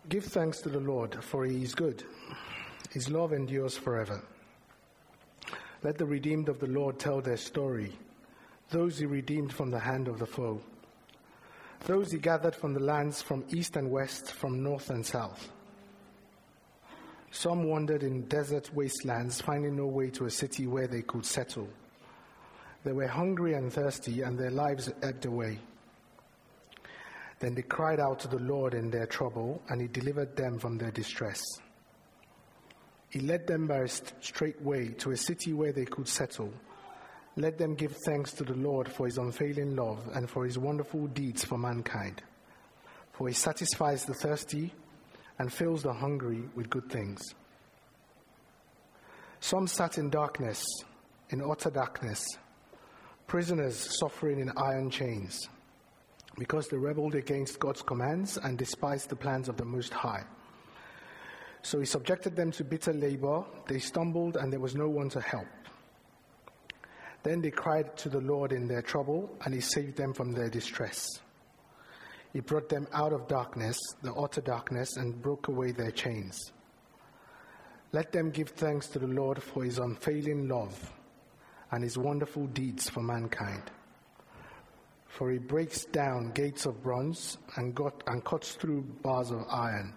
Give thanks to the Lord, for he is good. His love endures forever. Let the redeemed of the Lord tell their story, those he redeemed from the hand of the foe, those he gathered from the lands from east and west, from north and south. Some wandered in desert wastelands, finding no way to a city where they could settle. They were hungry and thirsty, and their lives ebbed away. Then they cried out to the Lord in their trouble, and he delivered them from their distress. He led them by a straight way to a city where they could settle. Let them give thanks to the Lord for his unfailing love and for his wonderful deeds for mankind. For he satisfies the thirsty and fills the hungry with good things. Some sat in darkness, in utter darkness, prisoners suffering in iron chains, because they rebelled against God's commands and despised the plans of the Most High. So he subjected them to bitter labor. They stumbled, and there was no one to help. Then they cried to the Lord in their trouble, and he saved them from their distress. He brought them out of darkness, the utter darkness, and broke away their chains. Let them give thanks to the Lord for his unfailing love and his wonderful deeds for mankind. For he breaks down gates of bronze and cuts through bars of iron.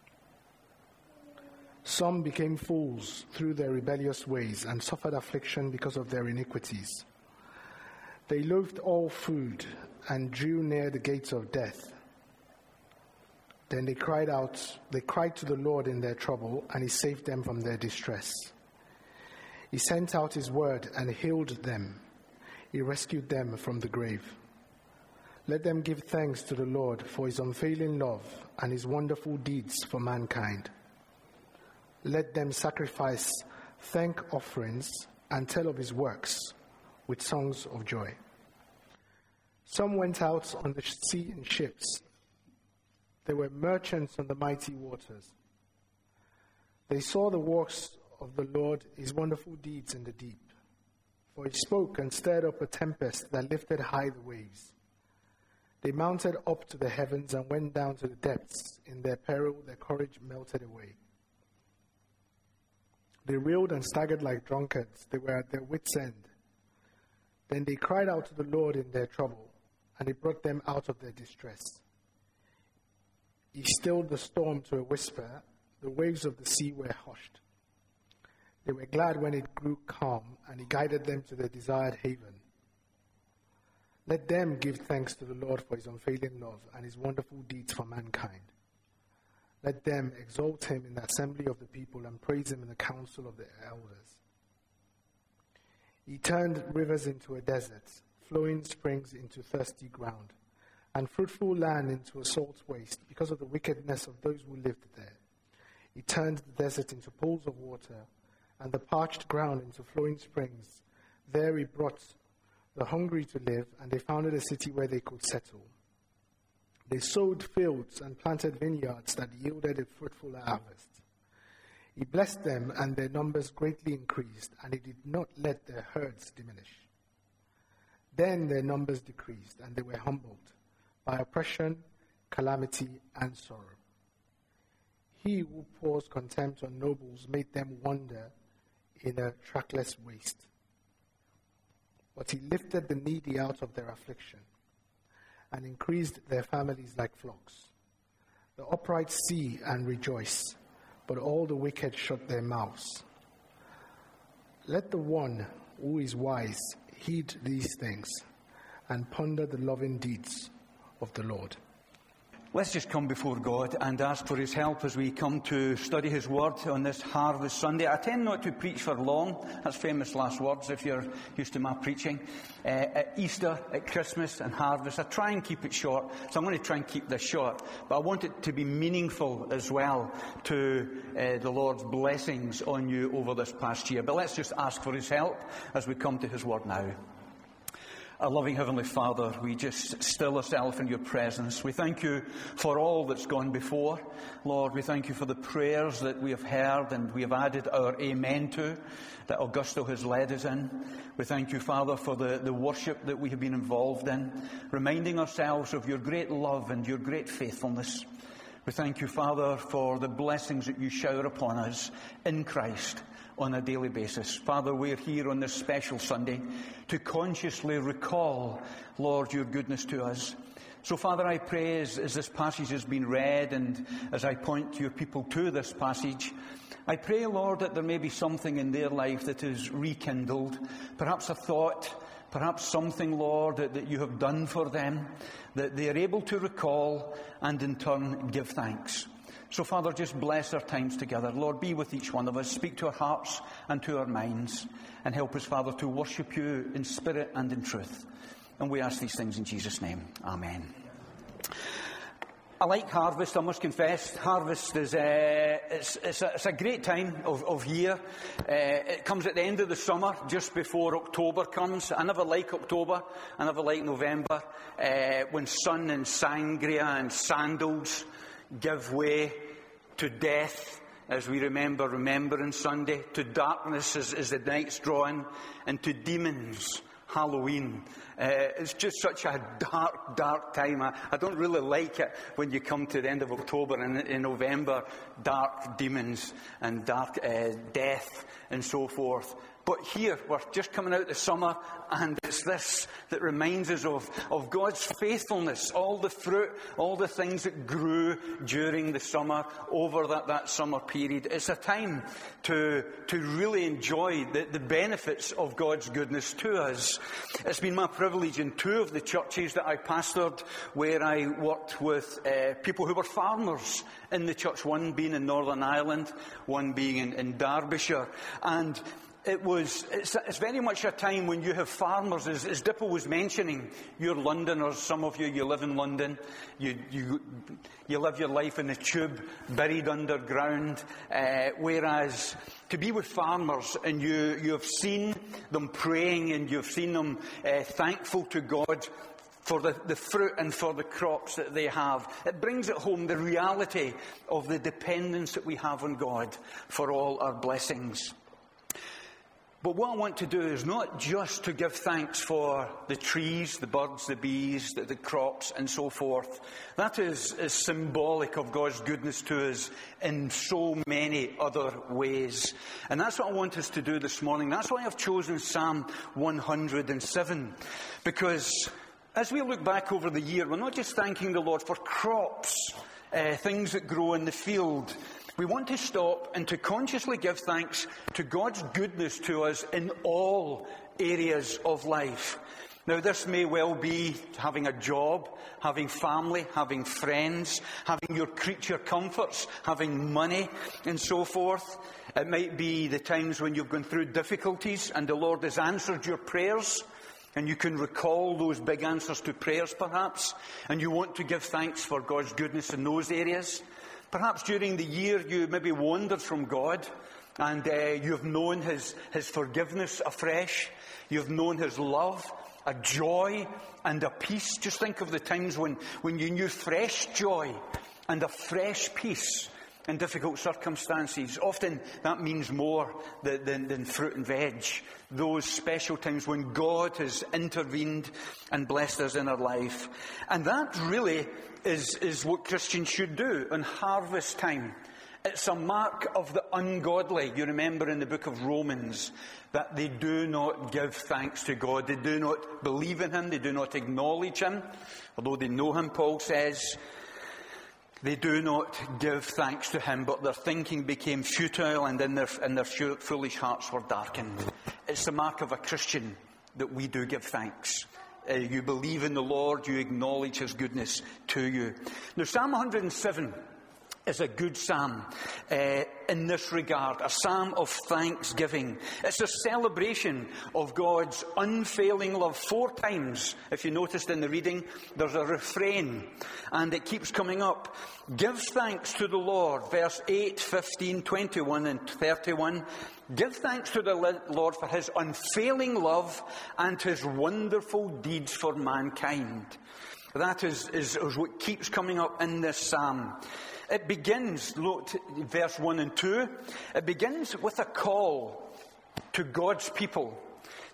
Some became fools through their rebellious ways and suffered affliction because of their iniquities. They loathed all food and drew near the gates of death. Then they cried to the Lord in their trouble, and he saved them from their distress. He sent out his word and healed them. He rescued them from the grave. Let them give thanks to the Lord for his unfailing love and his wonderful deeds for mankind. Let them sacrifice thank offerings and tell of his works with songs of joy. Some went out on the sea in ships. They were merchants on the mighty waters. They saw the works of the Lord, his wonderful deeds in the deep. For he spoke and stirred up a tempest that lifted high the waves. They mounted up to the heavens and went down to the depths. In their peril, their courage melted away. They reeled and staggered like drunkards. They were at their wits' end. Then they cried out to the Lord in their trouble, and he brought them out of their distress. He stilled the storm to a whisper. The waves of the sea were hushed. They were glad when it grew calm, and he guided them to their desired haven. Let them give thanks to the Lord for his unfailing love and his wonderful deeds for mankind. Let them exalt him in the assembly of the people and praise him in the council of the elders. He turned rivers into a desert, flowing springs into thirsty ground, and fruitful land into a salt waste because of the wickedness of those who lived there. He turned the desert into pools of water and the parched ground into flowing springs. There he brought the hungry to live, and they founded a city where they could settle. They sowed fields and planted vineyards that yielded a fruitful harvest. He blessed them, and their numbers greatly increased, and he did not let their herds diminish. Then their numbers decreased, and they were humbled by oppression, calamity, and sorrow. He who pours contempt on nobles made them wander in a trackless waste. But he lifted the needy out of their affliction and increased their families like flocks. The upright see and rejoice, but all the wicked shut their mouths. Let the one who is wise heed these things and ponder the loving deeds of the Lord. Let's just come before God and ask for his help as we come to study his word on this Harvest Sunday. I tend not to preach for long. That's famous last words if you're used to my preaching. At Easter, at Christmas and Harvest, I try and keep it short. So I'm going to try and keep this short. But I want it to be meaningful as well to the Lord's blessings on you over this past year. But let's just ask for his help as we come to his word now. Our loving Heavenly Father, we just still ourselves in your presence. We thank you for all that's gone before. Lord, we thank you for the prayers that we have heard and we have added our amen to, that Augusto has led us in. We thank you, Father, for the worship that we have been involved in, reminding ourselves of your great love and your great faithfulness. We thank you, Father, for the blessings that you shower upon us in Christ on a daily basis. Father, we're here on this special Sunday to consciously recall, Lord, your goodness to us. So, Father, I pray as this passage has been read and as I point your people to this passage, I pray, Lord, that there may be something in their life that is rekindled, perhaps a thought, perhaps something, Lord, that you have done for them, that they are able to recall and in turn give thanks. So, Father, just bless our times together. Lord, be with each one of us. Speak to our hearts and to our minds. And help us, Father, to worship you in spirit and in truth. And we ask these things in Jesus' name. Amen. I like harvest, I must confess. Harvest is it's a great time of year. It comes at the end of the summer, just before October comes. I never like October. I never like November. When sun and sangria and sandals give way to death, as we remember Remembrance Sunday, to darkness as the night's drawing, and to demons, Halloween. It's just such a dark, dark time. I don't really like it when you come to the end of October and in November, dark demons and dark death and so forth. But here, we're just coming out of the summer, and it's this that reminds us of God's faithfulness, all the fruit, all the things that grew during the summer, over that summer period. It's a time to really enjoy the benefits of God's goodness to us. It's been my privilege in two of the churches that I pastored, where I worked with people who were farmers in the church, one being in Northern Ireland, one being in Derbyshire. And it's very much a time when you have farmers, as Dipple was mentioning. You're Londoners, some of you live in London. You live your life in the tube, buried underground. Whereas to be with farmers and you have seen them praying and you've seen them thankful to God for the fruit and for the crops that they have. It brings it home, the reality of the dependence that we have on God for all our blessings. But what I want to do is not just to give thanks for the trees, the birds, the bees, the crops and so forth. That is symbolic of God's goodness to us in so many other ways. And that's what I want us to do this morning. That's why I've chosen Psalm 107. Because as we look back over the year, we're not just thanking the Lord for crops, things that grow in the field. We want to stop and to consciously give thanks to God's goodness to us in all areas of life. Now, this may well be having a job, having family, having friends, having your creature comforts, having money, and so forth. It might be the times when you've gone through difficulties and the Lord has answered your prayers, and you can recall those big answers to prayers, perhaps, and you want to give thanks for God's goodness in those areas. Perhaps during the year you maybe wandered from God, and you've known His forgiveness afresh. You've known His love, a joy and a peace. Just think of the times when you knew fresh joy and a fresh peace in difficult circumstances. Often that means more than fruit and veg. Those special times when God has intervened and blessed us in our life. And that really is what Christians should do on harvest time. It's a mark of the ungodly. You remember in the book of Romans that they do not give thanks to God. They do not believe in Him. They do not acknowledge Him. Although they know Him, Paul says, they do not give thanks to Him, but their thinking became futile, and in their foolish hearts were darkened. It's the mark of a Christian that we do give thanks. You believe in the Lord, you acknowledge His goodness to you. Now, Psalm 107 is a good psalm in this regard, a psalm of thanksgiving. It's a celebration of God's unfailing love. 4 times, if you noticed in the reading, there's a refrain, and it keeps coming up. Give thanks to the Lord, verse 8, 15, 21 and 31. Give thanks to the Lord for His unfailing love and His wonderful deeds for mankind. That is what keeps coming up in this psalm. It begins, look, verse 1 and 2, it begins with a call to God's people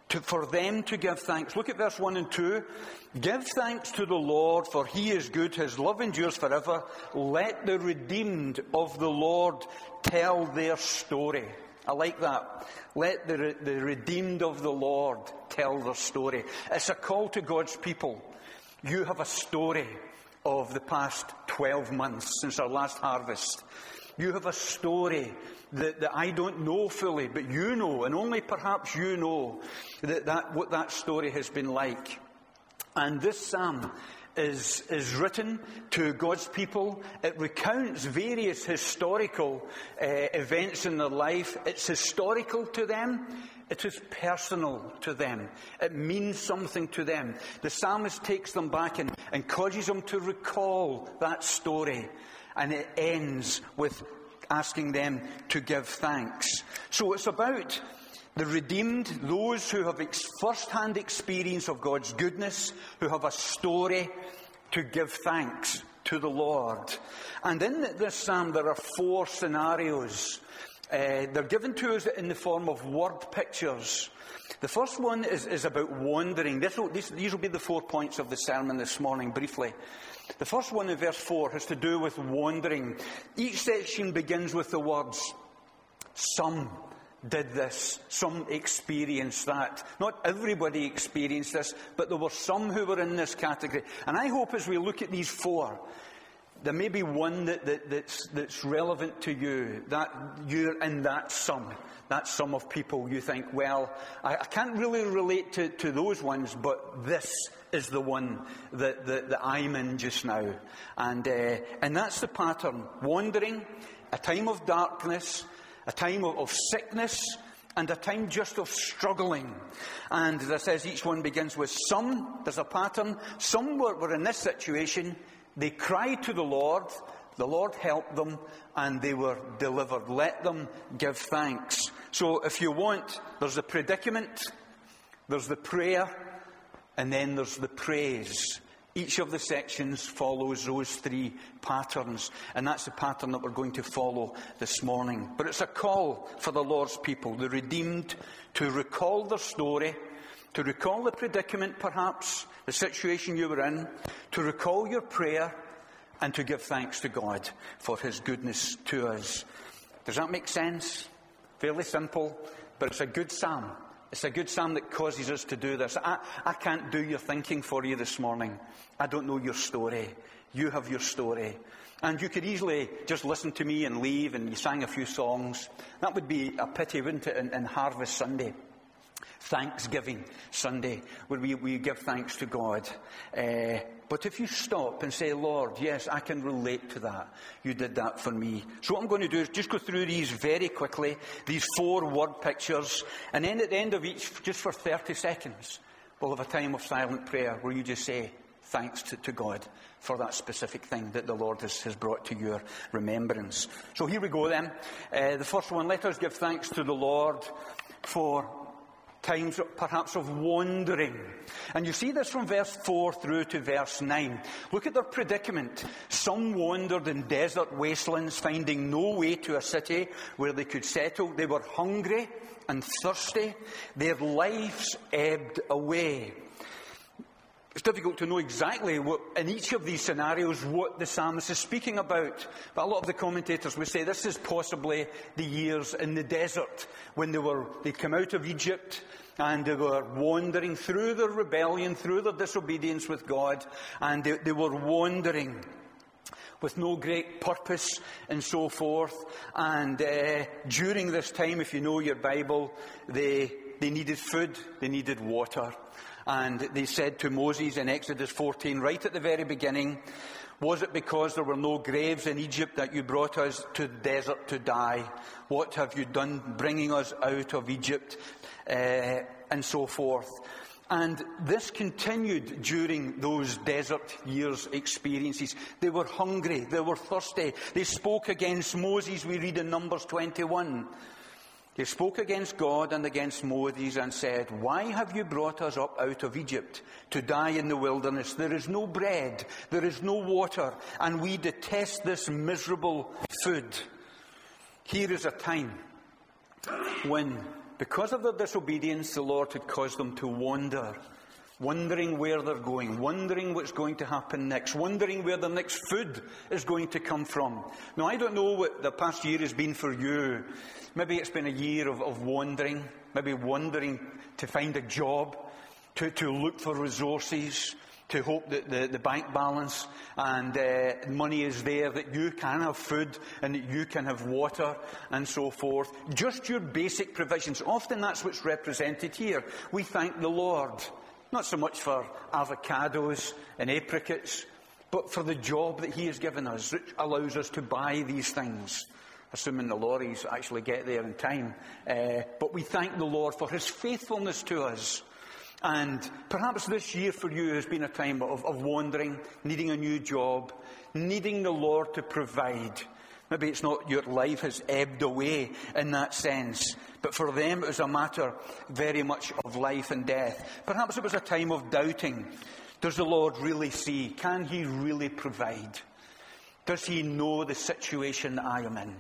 for them to give thanks. Look at verse 1 and 2. Give thanks to the Lord, for he is good. His love endures forever. Let the redeemed of the Lord tell their story. I like that. Let the redeemed of the Lord tell their story. It's a call to God's people. You have a story of the past 12 months since our last harvest. You have a story that I don't know fully, but you know, and only perhaps you know, what that story has been like. And this psalm is written to God's people. It recounts various historical events in their life. It's historical to them. It is personal to them. It means something to them. The psalmist takes them back and causes them to recall that story. And it ends with asking them to give thanks. So it's about the redeemed, those who have first-hand experience of God's goodness, who have a story to give thanks to the Lord. And in this psalm there are 4 scenarios. They're given to us in the form of word pictures. The first one is about wandering. These will be the 4 points of the sermon this morning, briefly. The first one in verse 4 has to do with wandering. Each section begins with the words, some did this, some experienced that. Not everybody experienced this, but there were some who were in this category. And I hope as we look at these 4, there may be one that's relevant to you, that you're in that sum of people. You think, well, I can't really relate to those ones, but this is the one that I'm in just now. And that's the pattern. Wandering, a time of darkness, a time of sickness, and a time just of struggling. And as I says, each one begins with some. There's a pattern. Some were in this situation. They cried to the Lord helped them, and they were delivered. Let them give thanks. So if you want, there's the predicament, there's the prayer, and then there's the praise. Each of the sections follows those 3 patterns, and that's the pattern that we're going to follow this morning. But it's a call for the Lord's people, the redeemed, to recall their story, to recall the predicament perhaps, the situation you were in, to recall your prayer, and to give thanks to God for his goodness to us. Does that make sense? Fairly simple, but it's a good psalm. It's a good psalm that causes us to do this. I can't do your thinking for you this morning. I don't know your story. You have your story. And you could easily just listen to me and leave, and you sang a few songs. That would be a pity, wouldn't it, in Harvest Sunday? Thanksgiving Sunday, where we give thanks to God. But if you stop and say, Lord, yes, I can relate to that. You did that for me. So what I'm going to do is just go through these very quickly, these 4 word pictures, and then at the end of each, just for 30 seconds, we'll have a time of silent prayer where you just say thanks to God for that specific thing that the Lord has brought to your remembrance. So here we go then. The first one, let us give thanks to the Lord for times perhaps of wandering. And you see this from verse 4 through to verse 9. Look at their predicament. Some wandered in desert wastelands, finding no way to a city where they could settle. They were hungry and thirsty. Their lives ebbed away. It's difficult to know exactly what, in each of these scenarios, what the psalmist is speaking about. But a lot of the commentators would say this is possibly the years in the desert when they'd come out of Egypt and they were wandering through their rebellion, through their disobedience with God, and they were wandering with no great purpose and so forth. And during this time, if you know your Bible, they needed food, they needed water. And they said to Moses in Exodus 14, right at the very beginning, was it because there were no graves in Egypt that you brought us to the desert to die? What have you done bringing us out of Egypt? And so forth. And this continued during those desert years' experiences. They were hungry, they were thirsty. They spoke against Moses, we read in Numbers 21. They spoke against God and against Moses and said, why have you brought us up out of Egypt to die in the wilderness? There is no bread, there is no water, and we detest this miserable food. Here is a time when because of their disobedience, the Lord had caused them to wander, wondering where they're going, wondering what's going to happen next, wondering where the next food is going to come from. Now, I don't know what the past year has been for you. Maybe it's been a year of wandering, maybe wandering to find a job, to look for resources, to hope that the bank balance and money is there, that you can have food and that you can have water and so forth. Just your basic provisions. Often that's what's represented here. We thank the Lord, not so much for avocados and apricots, but for the job that He has given us, which allows us to buy these things, assuming the lorries actually get there in time. But we thank the Lord for His faithfulness to us. And perhaps this year for you has been a time of wandering, needing a new job, needing the Lord to provide. Maybe it's not your life has ebbed away in that sense, but for them it was a matter very much of life and death. Perhaps it was a time of doubting. Does the Lord really see? Can He really provide? Does He know the situation that I am in?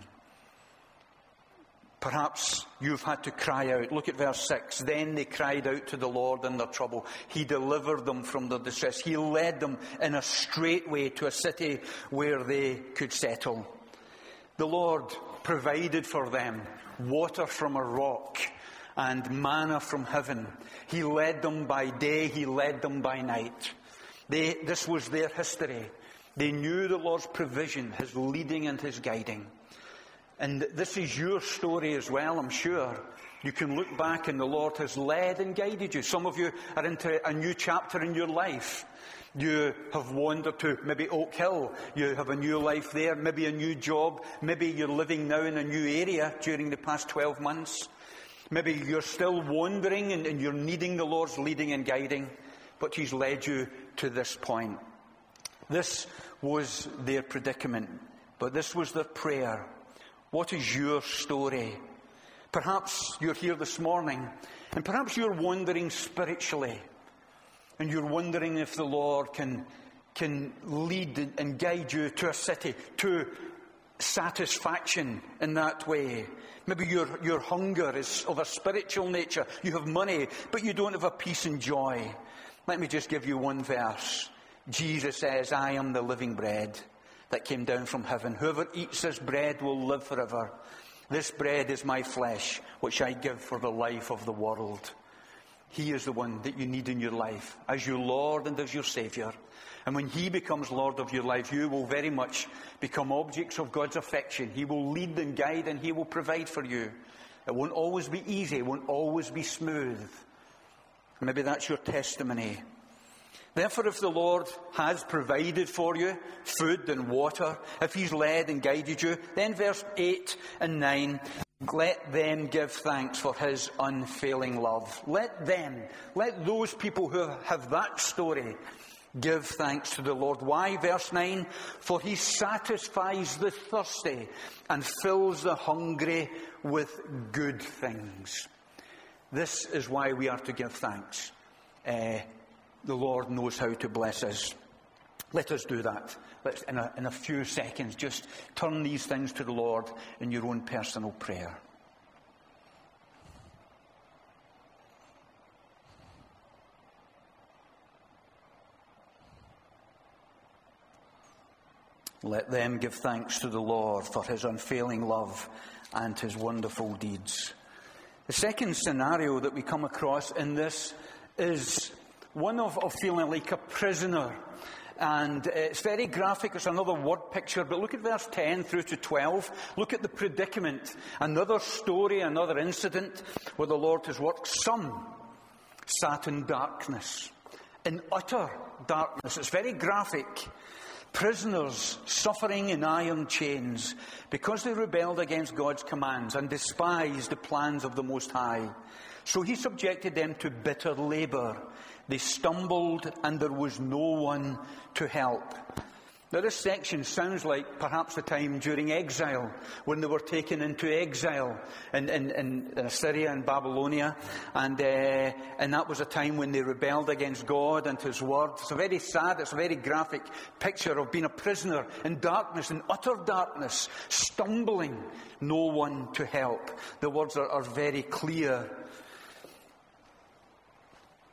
Perhaps you've had to cry out. Look at verse 6. Then they cried out to the Lord in their trouble. He delivered them from their distress. He led them in a straight way to a city where they could settle. The Lord provided for them water from a rock and manna from heaven. He led them by day. He led them by night. This was their history. They knew the Lord's provision, His leading and His guiding. And this is your story as well, I'm sure. You can look back and the Lord has led and guided you. Some of you are into a new chapter in your life. You have wandered to maybe Oak Hill. You have a new life there, maybe a new job. Maybe you're living now in a new area during the past 12 months. Maybe you're still wandering and you're needing the Lord's leading and guiding. But He's led you to this point. This was their predicament, but this was their prayer. What is your story? Perhaps you're here this morning, and perhaps you're wondering spiritually, and you're wondering if the Lord can lead and guide you to a city, to satisfaction in that way. Maybe your hunger is of a spiritual nature. You have money, but you don't have a peace and joy. Let me just give you one verse. Jesus says, I am the living bread that came down from heaven. Whoever eats this bread will live forever. This bread is my flesh, which I give for the life of the world. He is the one that you need in your life as your Lord and as your Saviour. And when He becomes Lord of your life, you will very much become objects of God's affection. He will lead and guide and He will provide for you. It won't always be easy. It won't always be smooth. Maybe that's your testimony. Therefore, if the Lord has provided for you food and water, if He's led and guided you, then verse 8 and 9, let them give thanks for His unfailing love. Let those people who have that story give thanks to the Lord. Why? Verse 9, for He satisfies the thirsty and fills the hungry with good things. This is why we are to give thanks. The Lord knows how to bless us. Let us do that. Let's, in a few seconds, just turn these things to the Lord in your own personal prayer. Let them give thanks to the Lord for His unfailing love and His wonderful deeds. The second scenario that we come across in this is one of feeling like a prisoner. And it's very graphic. It's another word picture. But look at verse 10 through to 12. Look at the predicament. Another story, another incident where the Lord has worked. Some sat in darkness, in utter darkness. It's very graphic. Prisoners suffering in iron chains because they rebelled against God's commands and despised the plans of the Most High. So He subjected them to bitter labour. They stumbled and there was no one to help. Now this section sounds like perhaps the time during exile, when they were taken into exile in Assyria and Babylonia. And that was a time when they rebelled against God and His word. It's a very sad, it's a very graphic picture of being a prisoner in darkness, in utter darkness, stumbling, no one to help. The words are very clear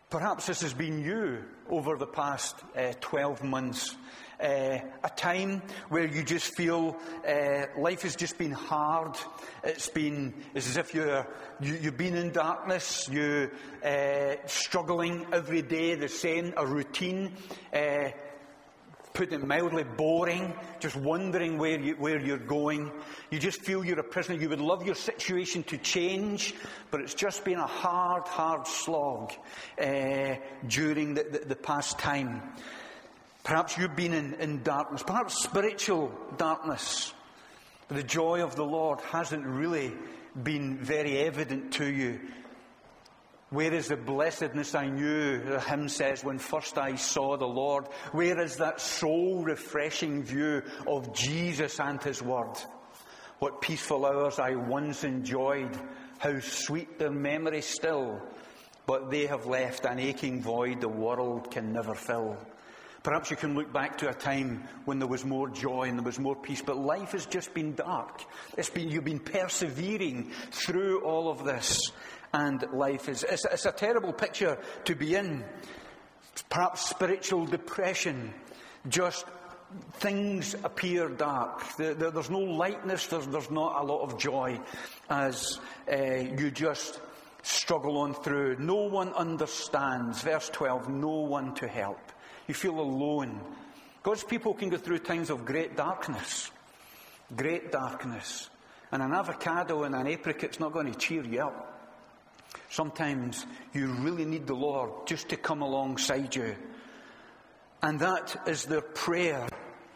Perhaps this has been you over the past 12 months. A time where you just feel life has just been hard. It's as if you've been in darkness. You're struggling every day, the same, a routine. Put it mildly, boring, just wondering where you're going. You just feel you're a prisoner. You would love your situation to change, but it's just been a hard slog during the past time. Perhaps you've been in darkness, perhaps spiritual darkness. The joy of the Lord hasn't really been very evident to you. Where is the blessedness I knew, the hymn says, when first I saw the Lord? Where is that soul-refreshing view of Jesus and His Word? What peaceful hours I once enjoyed, how sweet their memory still. But they have left an aching void the world can never fill. Perhaps you can look back to a time when there was more joy and there was more peace, but life has just been dark. You've been persevering through all of this. And life it's a terrible picture to be in. Perhaps spiritual depression. Just things appear dark. There's no lightness. There's not a lot of joy as you just struggle on through. No one understands. Verse 12, no one to help. You feel alone. God's people can go through times of great darkness. Great darkness. And an avocado and an apricot's not going to cheer you up. Sometimes you really need the Lord just to come alongside you. And that is their prayer.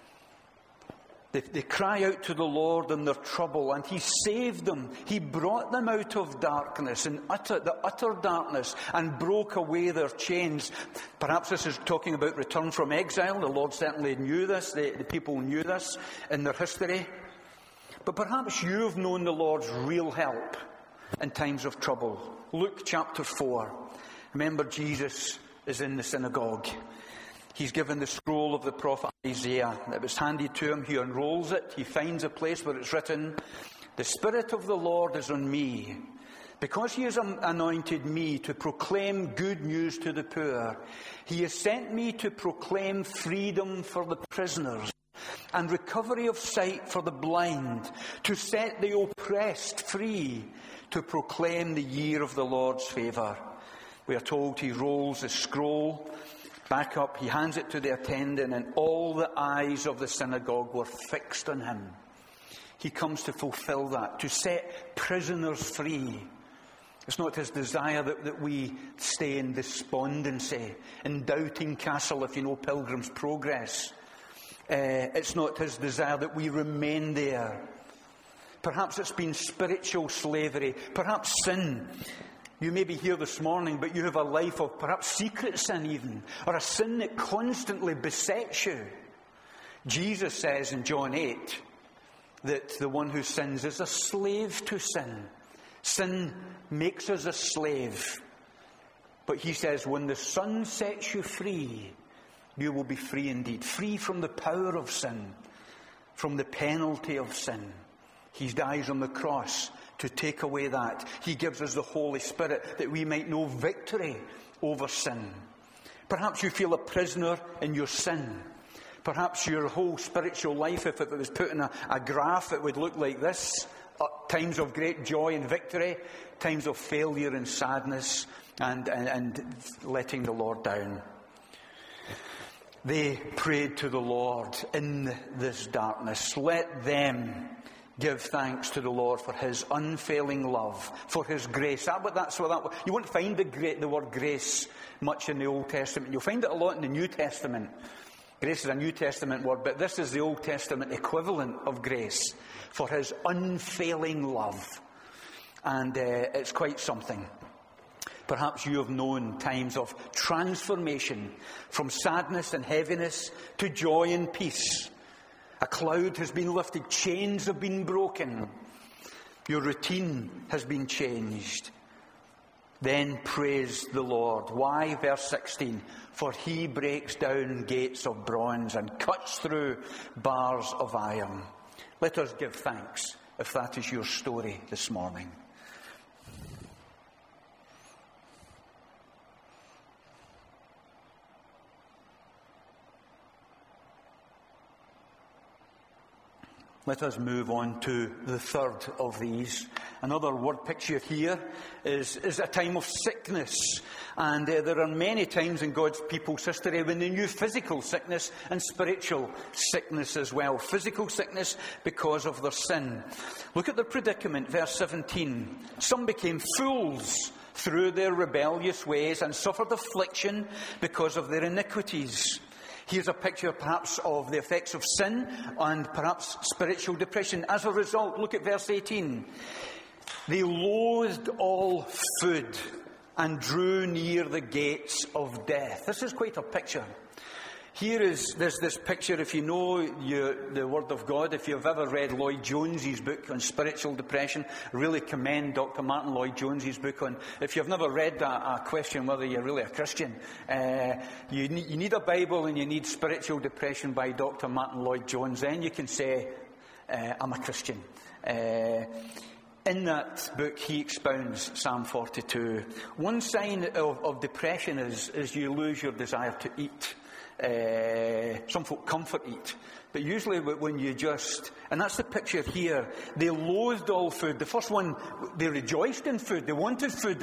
They cry out to the Lord in their trouble, and He saved them. He brought them out of darkness, and the utter darkness, and broke away their chains. Perhaps this is talking about return from exile. The Lord certainly knew this. The people knew this in their history. But perhaps you've known the Lord's real help in times of trouble. Luke chapter 4. Remember, Jesus is in the synagogue. He's given the scroll of the prophet Isaiah. It was handed to him. He unrolls it. He finds a place where it's written, "The Spirit of the Lord is on me, because He has anointed me to proclaim good news to the poor. He has sent me to proclaim freedom for the prisoners, and recovery of sight for the blind, to set the oppressed free, to proclaim the year of the Lord's favour." We are told He rolls the scroll back up, He hands it to the attendant, and all the eyes of the synagogue were fixed on Him. He comes to fulfill that, to set prisoners free. It's not His desire that we stay in despondency, in Doubting Castle, if you know Pilgrim's Progress. It's not His desire that we remain there. Perhaps it's been spiritual slavery, perhaps sin. You may be here this morning, but you have a life of perhaps secret sin even, or a sin that constantly besets you. Jesus says in John 8 that the one who sins is a slave to sin. Sin makes us a slave. But He says, when the Son sets you free, you will be free indeed. Free from the power of sin, from the penalty of sin. He dies on the cross to take away that. He gives us the Holy Spirit that we might know victory over sin. Perhaps you feel a prisoner in your sin. Perhaps your whole spiritual life, if it was put in a graph, it would look like this. Times of great joy and victory, times of failure and sadness, and letting the Lord down. They prayed to the Lord in this darkness. Let them give thanks to the Lord for His unfailing love, for His grace. You won't find the word grace much in the Old Testament. You'll find it a lot in the New Testament. Grace is a New Testament word, but this is the Old Testament equivalent of grace, for His unfailing love. And it's quite something. Perhaps you have known times of transformation from sadness and heaviness to joy and peace. A cloud has been lifted, chains have been broken, your routine has been changed. Then praise the Lord. Why? Verse 16. For He breaks down gates of bronze and cuts through bars of iron. Let us give thanks if that is your story this morning. Let us move on to the third of these. Another word picture here is a time of sickness. And there are many times in God's people's history when they knew physical sickness and spiritual sickness as well. Physical sickness because of their sin. Look at the predicament, verse 17. Some became fools through their rebellious ways and suffered affliction because of their iniquities. Here's a picture perhaps of the effects of sin and perhaps spiritual depression. As a result, look at verse 18. They loathed all food and drew near the gates of death. This is quite a picture. There's this picture, if you know the Word of God, if you've ever read Lloyd Jones's book on spiritual depression, really commend Dr. Martin Lloyd Jones's book on. If you've never read that, I question whether you're really a Christian. You need a Bible and you need Spiritual Depression by Dr. Martin Lloyd Jones. Then you can say, I'm a Christian. In that book, he expounds Psalm 42. One sign of depression is you lose your desire to eat. Some folk comfort eat, but usually when you and that's the picture here, they loathed all food. The first one, they rejoiced in food, they wanted food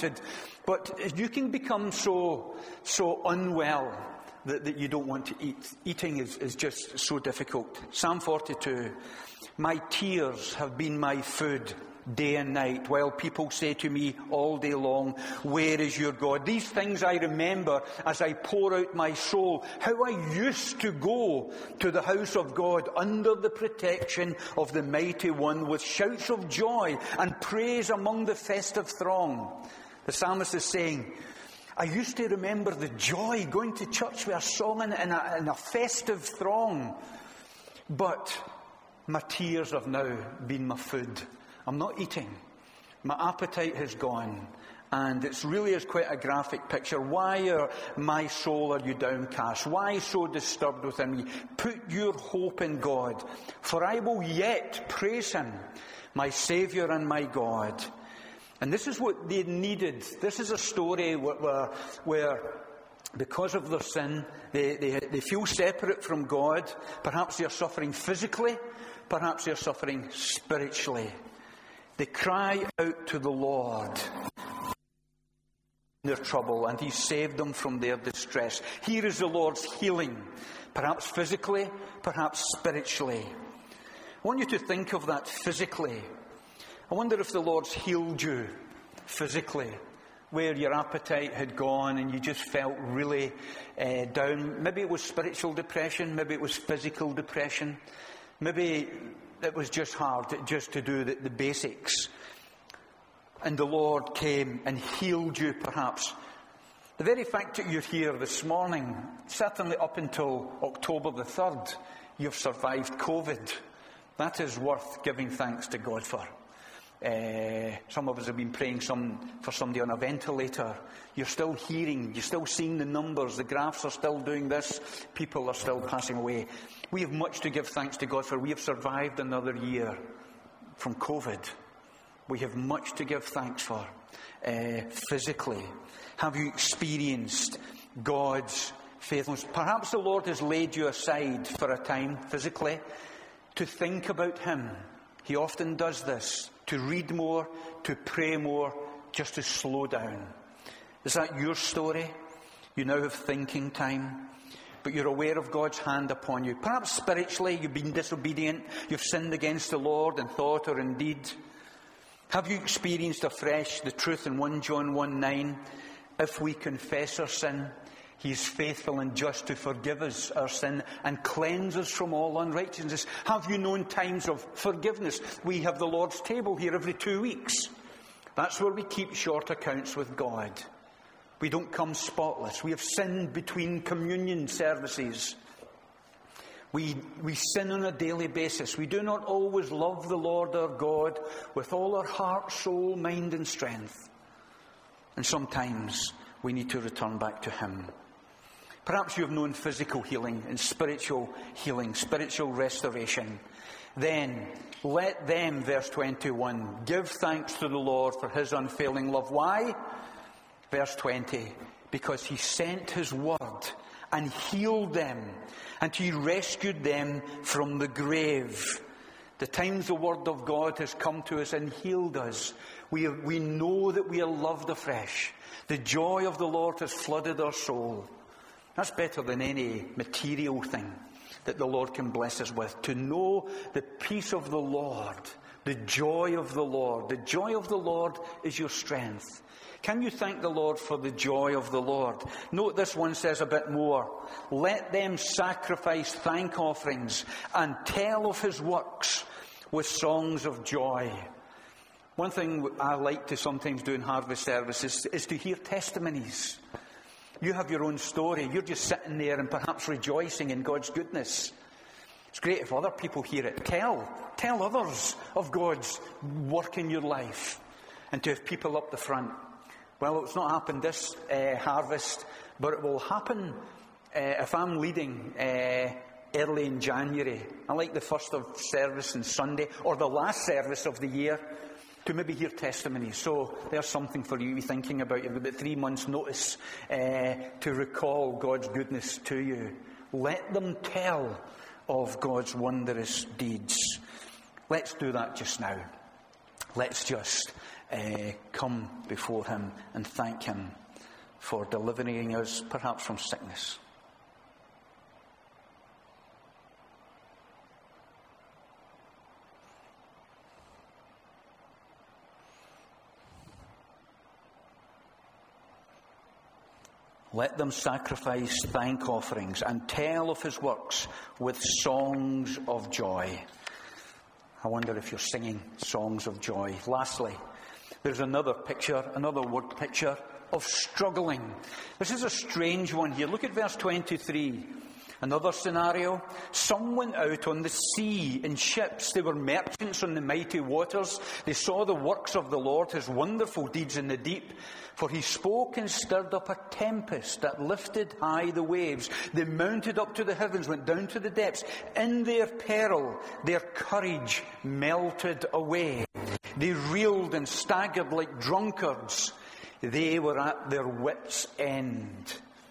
but you can become so unwell that you don't want to eat. Eating is just so difficult. Psalm 42, my tears have been my food day and night, while people say to me all day long, where is your God? These things I remember as I pour out my soul, how I used to go to the house of God under the protection of the Mighty One with shouts of joy and praise among the festive throng. The psalmist is saying, I used to remember the joy going to church with a song in a festive throng, but my tears have now been my food. I'm not eating. My appetite has gone. And it really is quite a graphic picture. Why, my soul, are you downcast? Why so disturbed within me? Put your hope in God, for I will yet praise him, my Saviour and my God. And this is what they needed. This is a story where because of their sin, they feel separate from God. Perhaps they're suffering physically. Perhaps they're suffering spiritually. They cry out to the Lord in their trouble, and he saved them from their distress. Here is the Lord's healing, perhaps physically, perhaps spiritually. I want you to think of that physically. I wonder if the Lord's healed you physically, where your appetite had gone and you just felt really down. Maybe it was spiritual depression, maybe it was physical depression, maybe it was just hard just to do the basics. And the Lord came and healed you, perhaps. The very fact that you're here this morning, certainly up until October the 3rd, you've survived COVID. That is worth giving thanks to God for. Some of us have been praying for somebody on a ventilator. You're still hearing, you're still seeing the numbers, the graphs are still doing this, people are still passing away. We have much to give thanks to God for. We have survived another year from COVID. We have much to give thanks for. Physically, have you experienced God's faithfulness? Perhaps the Lord has laid you aside for a time physically to think about him. He often does this, to read more, to pray more, just to slow down. Is that your story? You now have thinking time, but you're aware of God's hand upon you. Perhaps spiritually you've been disobedient, you've sinned against the Lord in thought or in deed. Have you experienced afresh the truth in 1 John 1:9? If we confess our sin, he is faithful and just to forgive us our sin and cleanse us from all unrighteousness. Have you known times of forgiveness? We have the Lord's table here every 2 weeks. That's where we keep short accounts with God. We don't come spotless. We have sinned between communion services. We sin on a daily basis. We do not always love the Lord our God with all our heart, soul, mind and strength. And sometimes we need to return back to him. Perhaps you have known physical healing and spiritual healing, spiritual restoration. Then let them, verse 21, give thanks to the Lord for his unfailing love. Why? Verse 20, because he sent his word and healed them, and he rescued them from the grave. The times the Word of God has come to us and healed us. We know that we are loved afresh. The joy of the Lord has flooded our soul. That's better than any material thing that the Lord can bless us with. To know the peace of the Lord, the joy of the Lord. The joy of the Lord is your strength. Can you thank the Lord for the joy of the Lord? Note this one says a bit more. Let them sacrifice thank offerings and tell of his works with songs of joy. One thing I like to sometimes do in harvest services is to hear testimonies. You have your own story. You're just sitting there and perhaps rejoicing in God's goodness. It's great if other people hear it. Tell others of God's work in your life. And to have people up the front. Well, it's not happened this harvest, but it will happen if I'm leading early in January. I like the first of service on Sunday, or the last service of the year, to maybe hear testimonies. So there's something for you to be thinking about. You've got about 3 months' notice to recall God's goodness to you. Let them tell of God's wondrous deeds. Let's do that just now. Let's just come before him and thank him for delivering us perhaps from sickness. Let them sacrifice thank offerings and tell of his works with songs of joy. I wonder if you're singing songs of joy. Lastly, there's another picture, another word picture of struggling. This is a strange one here. Look at verse 23. Another scenario. Some went out on the sea in ships. They were merchants on the mighty waters. They saw the works of the Lord, his wonderful deeds in the deep. For he spoke and stirred up a tempest that lifted high the waves. They mounted up to the heavens, went down to the depths. In their peril, their courage melted away. They reeled and staggered like drunkards. They were at their wits' end.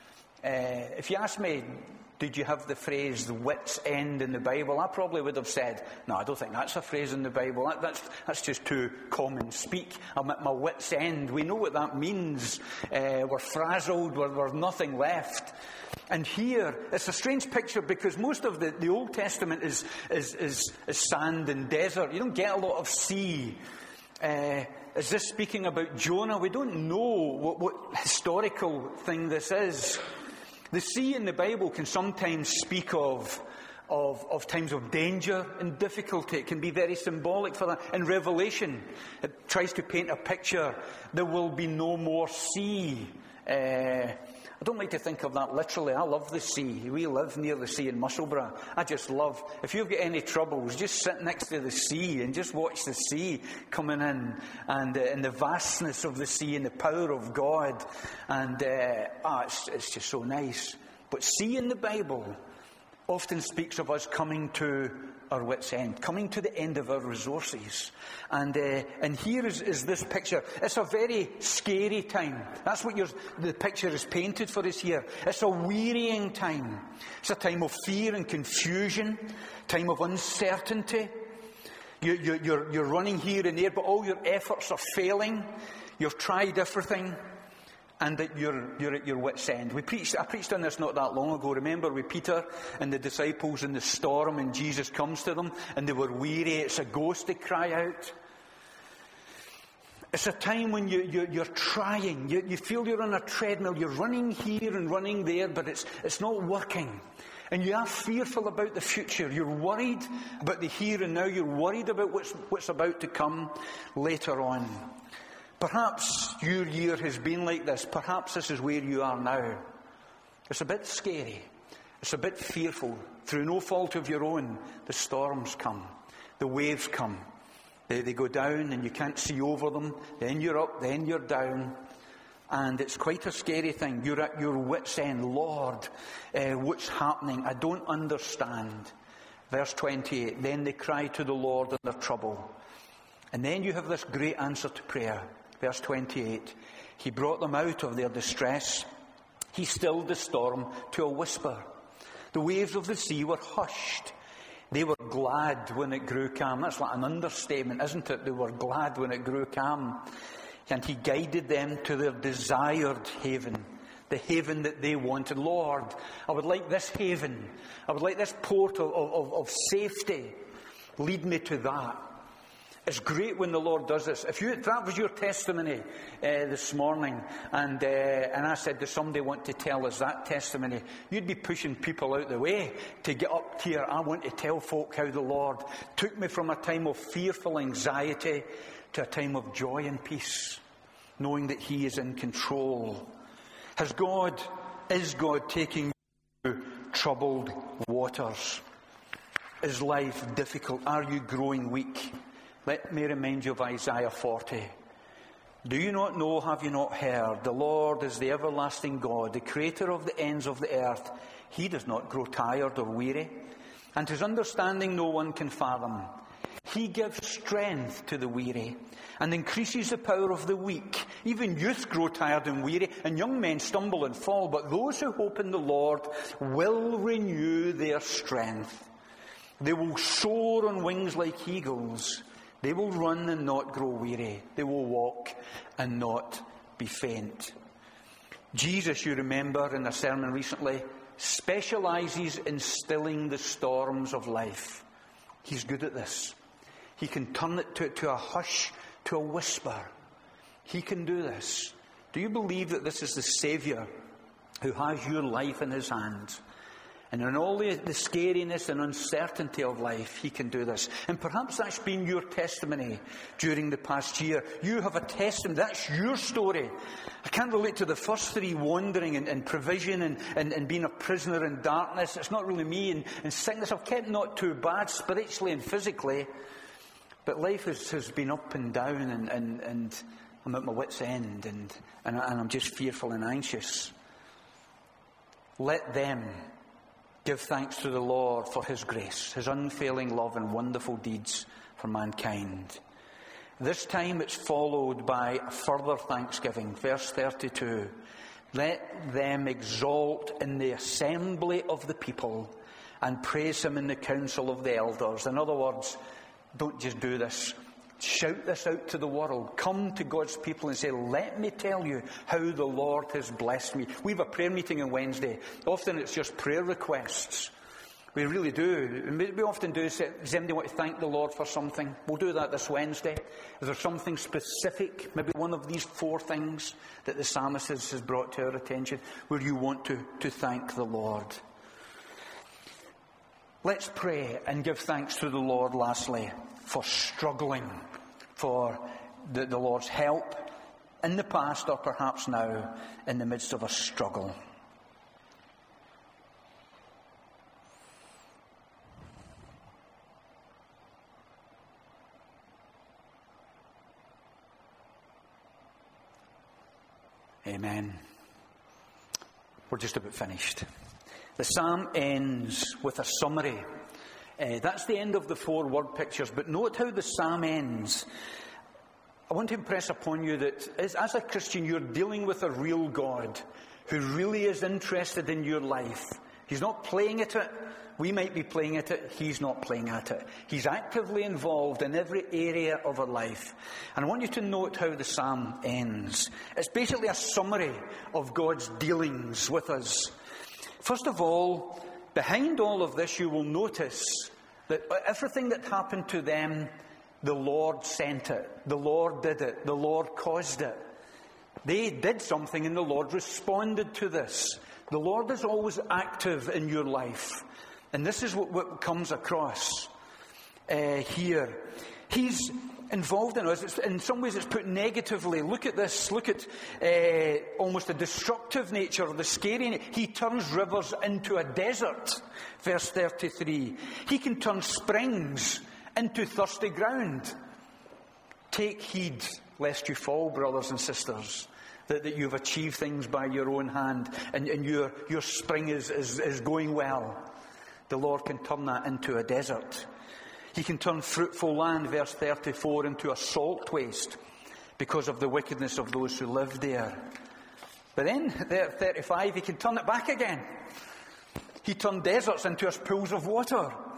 If you ask me, did you have the phrase, the wits' end in the Bible? I probably would have said, no, I don't think that's a phrase in the Bible. That's just too common speak. I'm at my wits' end. We know what that means. We're frazzled. We're nothing left. And here, it's a strange picture because most of the Old Testament is sand and desert. You don't get a lot of sea. Is this speaking about Jonah? We don't know what historical thing this is. The sea in the Bible can sometimes speak of times of danger and difficulty. It can be very symbolic for that. In Revelation, it tries to paint a picture. There will be no more sea. I don't like to think of that literally. I love the sea. We live near the sea in Musselburgh. I just love, if you've got any troubles, just sit next to the sea and just watch the sea coming in and the vastness of the sea and the power of God. And it's just so nice. But sea in the Bible often speaks of us coming to our wits' end, coming to the end of our resources. And here is this picture. It's a very scary time. That's what the picture is painted for us here. It's a wearying time. It's a time of fear and confusion, time of uncertainty. You're running here and there, but all your efforts are failing. You've tried everything. And that you're at your wits' end. I preached on this not that long ago. Remember with Peter and the disciples in the storm, and Jesus comes to them, and they were weary. It's a ghost, they cry out. It's a time when you're trying. You feel you're on a treadmill. You're running here and running there, but it's not working. And you are fearful about the future. You're worried about the here and now. You're worried about what's about to come later on. Perhaps your year has been like this. Perhaps this is where you are now. It's a bit scary. It's a bit fearful. Through no fault of your own, the storms come. The waves come. They go down and you can't see over them. Then you're up, then you're down. And it's quite a scary thing. You're at your wits' end. Lord, what's happening? I don't understand. Verse 28, then they cry to the Lord in their trouble. And then you have this great answer to prayer. Verse 28, he brought them out of their distress. He stilled the storm to a whisper. The waves of the sea were hushed. They were glad when it grew calm. That's like an understatement, isn't it? They were glad when it grew calm. And he guided them to their desired haven, the haven that they wanted. Lord, I would like this haven. I would like this port of safety. Lead me to that. It's great when the Lord does this. If that was your testimony this morning, and I said, does somebody want to tell us that testimony? You'd be pushing people out the way to get up here. I want to tell folk how the Lord took me from a time of fearful anxiety to a time of joy and peace, knowing that He is in control. Is God taking you through troubled waters? Is life difficult? Are you growing weak? Let me remind you of Isaiah 40. Do you not know, have you not heard? The Lord is the everlasting God, the creator of the ends of the earth. He does not grow tired or weary, and His understanding no one can fathom. He gives strength to the weary and increases the power of the weak. Even youth grow tired and weary, and young men stumble and fall. But those who hope in the Lord will renew their strength. They will soar on wings like eagles. They will run and not grow weary. They will walk and not be faint. Jesus, you remember in a sermon recently, specializes in stilling the storms of life. He's good at this. He can turn it to a hush, to a whisper. He can do this. Do you believe that this is the Saviour who has your life in His hands? And in all the scariness and uncertainty of life, He can do this. And perhaps that's been your testimony during the past year. You have a testimony. That's your story. I can't relate to the first three, wandering and provision and being a prisoner in darkness. It's not really me. And sickness, I've kept not too bad spiritually and physically. But life has been up and down, and I'm at my wit's end, and I'm just fearful and anxious. Let them give thanks to the Lord for His grace, His unfailing love and wonderful deeds for mankind. This time it's followed by further thanksgiving. Verse 32. Let them exalt in the assembly of the people and praise Him in the council of the elders. In other words, don't just do this. Shout this out to the world. Come to God's people and say, let me tell you how the Lord has blessed me. We have a prayer meeting on Wednesday. Often it's just prayer requests. We really do. We often do say, does anybody want to thank the Lord for something? We'll do that this Wednesday. Is there something specific, maybe one of these 4 things that the psalmist has brought to our attention, where you want to thank the Lord? Let's pray and give thanks to the Lord, lastly, for struggling, for the Lord's help in the past or perhaps now in the midst of a struggle. Amen. We're just about finished. The psalm ends with a summary. That's the end of the 4 word pictures, but note how the psalm ends. I want to impress upon you that as a Christian, you're dealing with a real God who really is interested in your life. He's not playing at it. We might be playing at it. He's not playing at it. He's actively involved in every area of our life. And I want you to note how the psalm ends. It's basically a summary of God's dealings with us. First of all, behind all of this, you will notice that everything that happened to them, the Lord sent it. The Lord did it. The Lord caused it. They did something and the Lord responded to this. The Lord is always active in your life. And this is what comes across here. He's involved in us. In some ways it's put negatively. Look at this. Look at almost the destructive nature of the scary. He turns rivers into a desert. Verse 33. He can turn springs into thirsty ground. Take heed lest you fall, brothers and sisters, that you've achieved things by your own hand and your spring is going well. The Lord can turn that into a desert. He can turn fruitful land, verse 34, into a salt waste because of the wickedness of those who live there. But then, there, 35, he can turn it back again. He turned deserts into pools of water.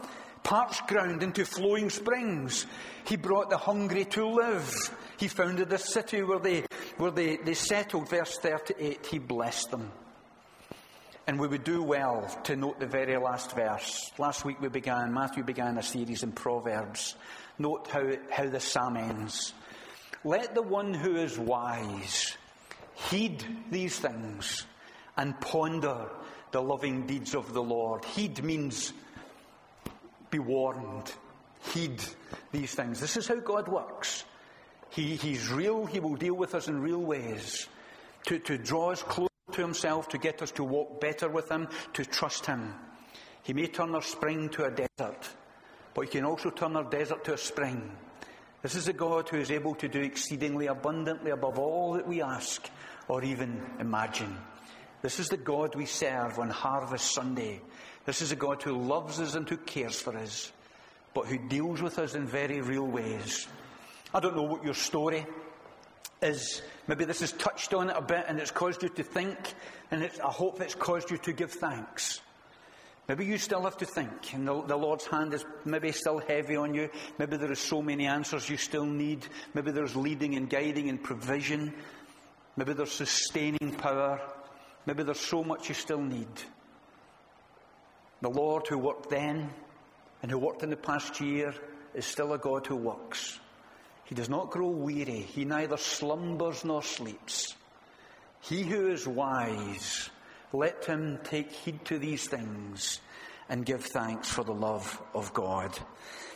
parched ground into flowing springs. He brought the hungry to live. He founded a city where they settled. Verse 38, he blessed them. And we would do well to note the very last verse. Last week Matthew began a series in Proverbs. Note how the psalm ends. Let the one who is wise heed these things and ponder the loving deeds of the Lord. Heed means be warned. Heed these things. This is how God works. He's real. He will deal with us in real ways. To draw us close to himself, to get us to walk better with him, to trust him. He may turn our spring to a desert, but he can also turn our desert to a spring. This is a God who is able to do exceedingly abundantly above all that we ask or even imagine. This is the God we serve on Harvest Sunday. This is a God who loves us and who cares for us, but who deals with us in very real ways. I don't know what your story is. Maybe this has touched on it a bit and it's caused you to think, and I hope it's caused you to give thanks. Maybe you still have to think, and the Lord's hand is maybe still heavy on you. Maybe there are so many answers you still need. Maybe there's leading and guiding and provision. Maybe there's sustaining power. Maybe there's so much you still need. The Lord who worked then and who worked in the past year is still a God who works. He does not grow weary. He neither slumbers nor sleeps. He who is wise, let him take heed to these things and give thanks for the love of God.